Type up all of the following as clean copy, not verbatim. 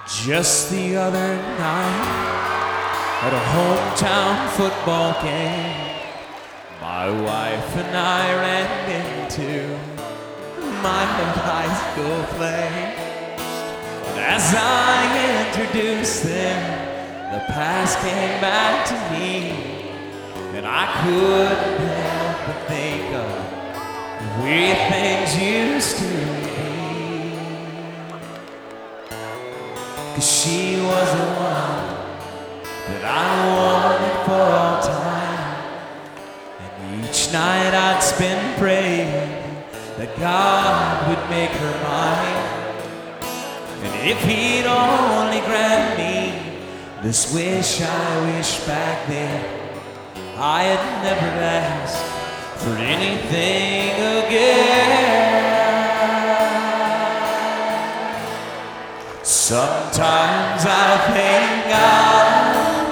Just the other night, at a hometown football game, my wife and I ran into my high school flame. And as I introduced them, the past came back to me, and I couldn't help but think of the way things used to be. 'Cause she was the one that I wanted for all time, and each night I'd spend praying that God would make her mine. And if he'd only grant me this wish I wished back then, I had never asked for anything again. Sometimes I thank God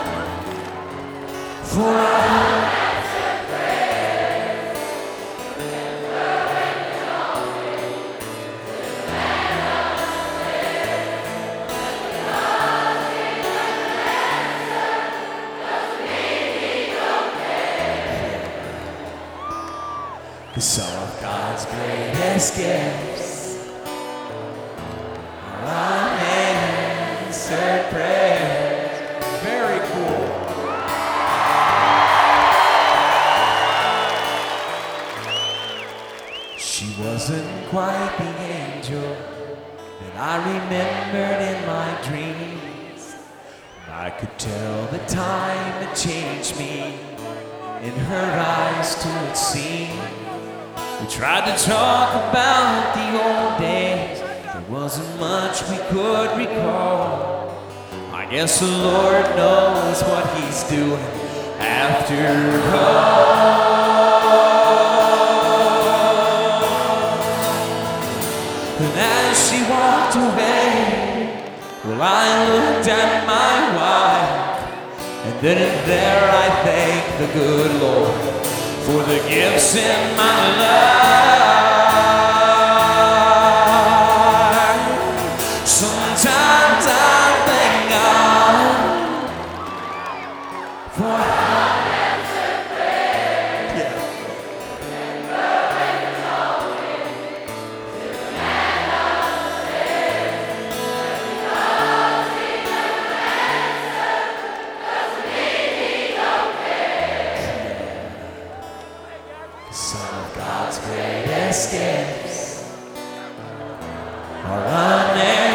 for unanswered prayers and perfect knowledge to mend us there. Because he doesn't answer doesn't mean he don't care. 'Cause some of God's greatest gifts are unanswered prayers. Very cool. She wasn't quite the angel that I remembered in my dreams. I could tell the time had changed me. In her eyes too it seemed. We tried to talk about the old days. There wasn't much we could recall. I guess the Lord knows what he's doing after all. And as she walked away, well, I looked at my wife, and then and there I thanked the good Lord for the gifts in my life. Sometimes I thank God for unanswered prayers and perfect knowledge to mend us there. Because he doesn't answer doesn't mean he don't care. Some of God's greatest gifts are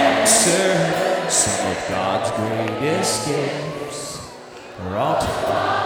unanswered. Some of God's greatest gifts are all